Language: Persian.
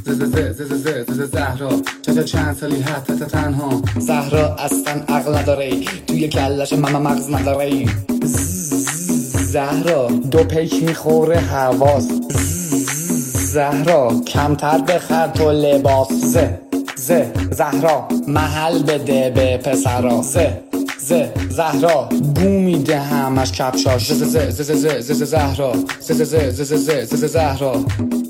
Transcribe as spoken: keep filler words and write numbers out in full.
ز ز ز ز ز ز زهرا چه چند سالی حتی تنها زهرا اصلا عقل نداره توی کلش مم مغز نداره زهرا دو پیک میخوره حواس زهرا کمتر بخر تو لباس ز ز زهرا محل بده به پسرا ز ز زهرا بو میده همش کفشاش ز ز ز ز ز ز زهرا ز ز ز ز ز ز زهرا